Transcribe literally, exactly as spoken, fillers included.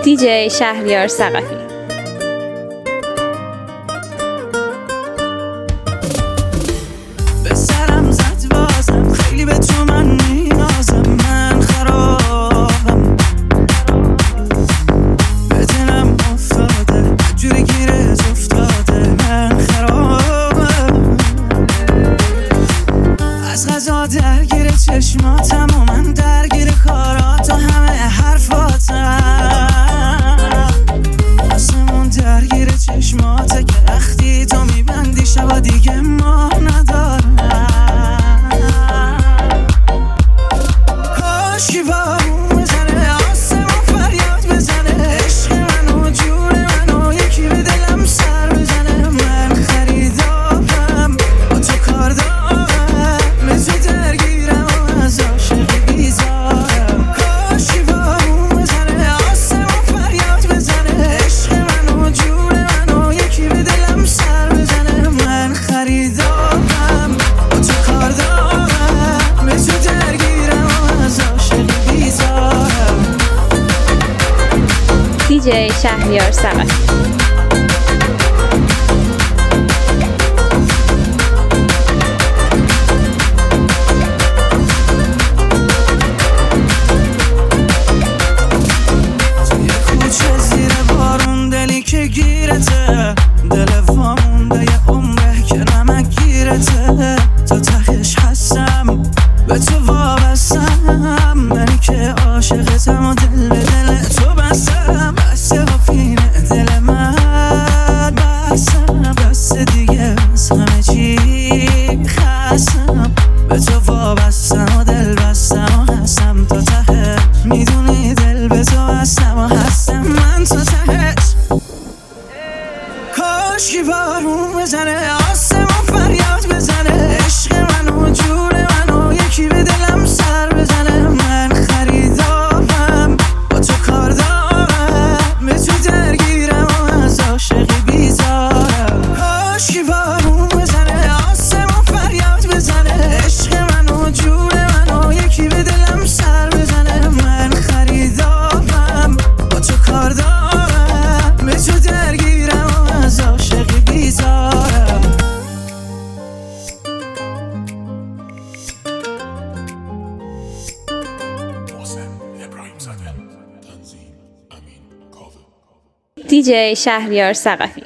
دیجی شهریار ثقفی. به سرم زد بازم، خیلی به تو من نیازم، من خرابم، به دلم افتاده جوری گیرت افتاده، من خرابم، از غذا درگیر چشماتم و من درگیر کارات و همه حرفاتم، آسمون درگیر چشماته که وقتی تو میبندی شبا دیگه ما ندارم، کاشکی بارون بزنه آسمون فریاد بزنه، عشق منو جون منو یکی به دلم سر بزنه، من خریدارم با تو کار دارم، مثل درگیرم و از عاشقی بیزارم، کاشکی بارون بزنه آسمون فریاد بزنه، عشق منو جون منو یکی به دلم سر بزنه، من خریدارم با تو کار دارم، مثل درگیرم و از عاشقی بیزارم. دیجی شهریار ثقفی. توی کوچه زیر بارون دلی که گیرته، دل وامونده یه عمره که نمک گیرته، تا تهش هستم به تو وابستم، منی که عاشقتم و دل به دل تو بستم، بسته و پینه دل من بستم، بسته دیگه از همه چی خستم، به تو وابستم و دل بستم و هستم تا ته، میدونی دل به تو هستم و هستم من تا تهش، کاشکی بارون بزنه آسمون فریاد بزنه، عشق منو جون منو یکی به دلم سر بزنه، من خریدارم با تو کار دارم، به تو درگیرم و از عاشقی بیزارم، کاشکی بارون بزنه آسمون فریاد بزنه، عشق منو جون منو یکی به دلم سر بزنه، من خریدارم با تو کار دارم، به تو درگیرم و از عاشقی بیزارم. دیجی شهریار ثقفی.